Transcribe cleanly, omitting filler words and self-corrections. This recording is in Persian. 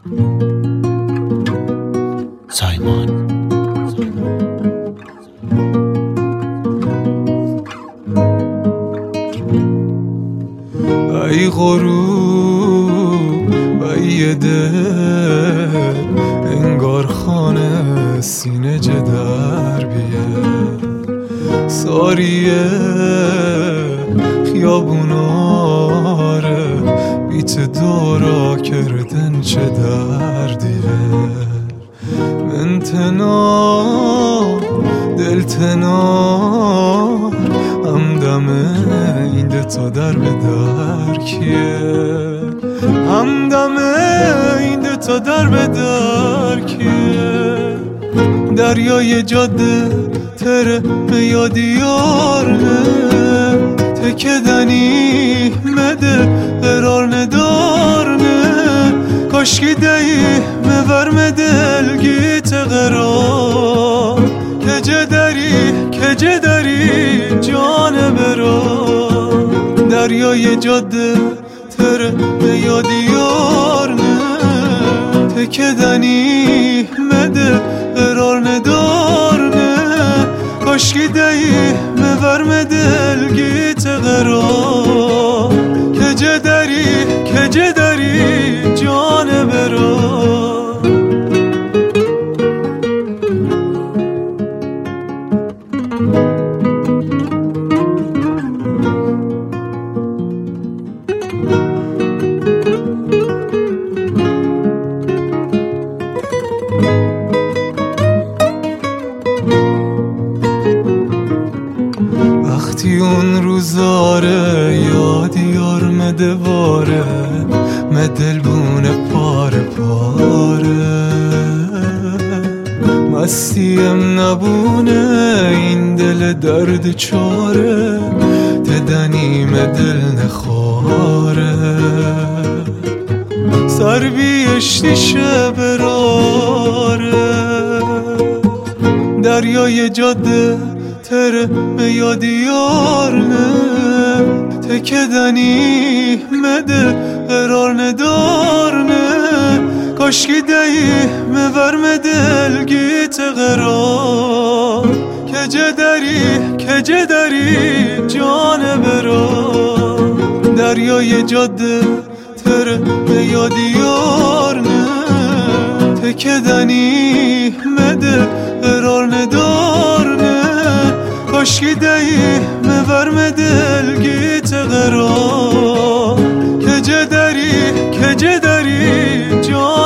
سایمان. ای غروب ای دل انگار خانه سینه جدر بیه ساریه خیابوناره بیت دورا کردن چه دردیه من تنار دل تنار همدمه این دوتا در به در کیه همدمه این دوتا در به در کیه دریای جاده تره به یادیارنه تکدنی مده قرار ندارنه کاشکی دهی مورم دلگیت قرار کجه داری جان برا دریای جاده تره به یادیارنه تکدنی مده قرار ندارنه کاشکی دهی مورم دلگیت قرار کجه داری جان برا وقتی اون روزاره یادیار مدواره مدلبونه پاره پاره مستیم نبونه این دل درد چاره تدنیم دل نخواره سر بیشتی شبراره دریای جاده تره به یادیارنه تکدنی مده قرار ندارنه کاشکی دهی مورم دلگیت قرار کجه داری جان برا دریای جاده تره به یادیارنه تکدنی مده قرار ندارنه کاشکی دهی مورم دلگیت قرار کجه داری جان